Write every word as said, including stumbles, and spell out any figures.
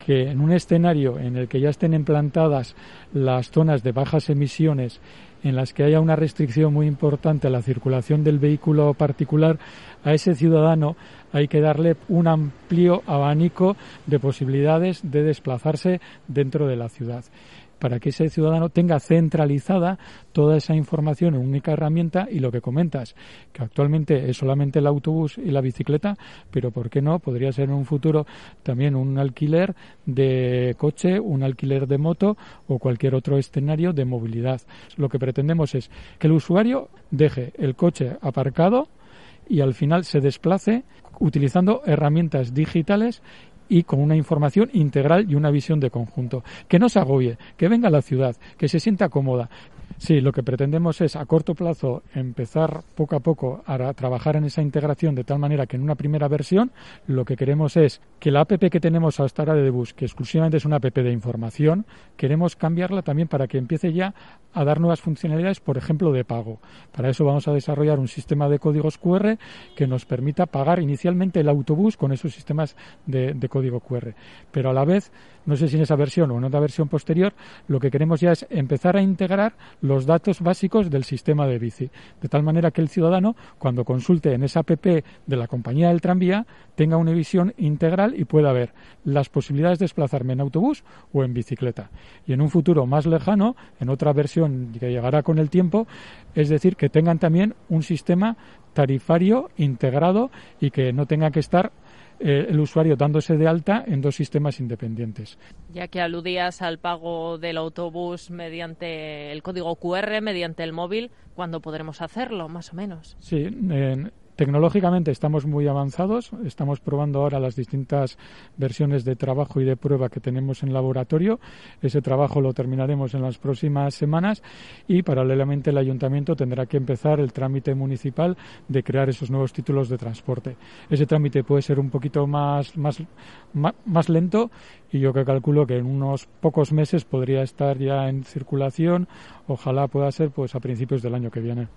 que en un escenario en el que ya estén implantadas las zonas de bajas emisiones, en las que haya una restricción muy importante a la circulación del vehículo particular, a ese ciudadano hay que darle un amplio abanico de posibilidades de desplazarse dentro de la ciudad, para que ese ciudadano tenga centralizada toda esa información en una única herramienta. Y lo que comentas, que actualmente es solamente el autobús y la bicicleta, pero ¿por qué no? Podría ser en un futuro también un alquiler de coche, un alquiler de moto o cualquier otro escenario de movilidad. Lo que pretendemos es que el usuario deje el coche aparcado y al final se desplace utilizando herramientas digitales y con una información integral y una visión de conjunto. Que no se agobie, que venga a la ciudad, que se sienta cómoda. Sí, lo que pretendemos es a corto plazo empezar poco a poco a trabajar en esa integración, de tal manera que en una primera versión lo que queremos es que la app que tenemos hasta ahora de Debus, que exclusivamente es una app de información, queremos cambiarla también para que empiece ya a dar nuevas funcionalidades, por ejemplo, de pago. Para eso vamos a desarrollar un sistema de códigos cu erre que nos permita pagar inicialmente el autobús con esos sistemas de, de código cu erre. Pero a la vez, no sé si en esa versión o en otra versión posterior, lo que queremos ya es empezar a integrar los datos básicos del sistema de bici, de tal manera que el ciudadano, cuando consulte en esa app de la compañía del tranvía, tenga una visión integral y pueda ver las posibilidades de desplazarme en autobús o en bicicleta. Y en un futuro más lejano, en otra versión que llegará con el tiempo, es decir, que tengan también un sistema tarifario integrado y que no tenga que estar eh, el usuario dándose de alta en dos sistemas independientes. Ya que aludías al pago del autobús mediante el código cu erre, mediante el móvil, ¿cuándo podremos hacerlo, más o menos? Sí, eh, tecnológicamente estamos muy avanzados, estamos probando ahora las distintas versiones de trabajo y de prueba que tenemos en laboratorio. Ese trabajo lo terminaremos en las próximas semanas y paralelamente el ayuntamiento tendrá que empezar el trámite municipal de crear esos nuevos títulos de transporte. Ese trámite puede ser un poquito más, más, más, más lento y yo que calculo que en unos pocos meses podría estar ya en circulación. Ojalá pueda ser pues a principios del año que viene.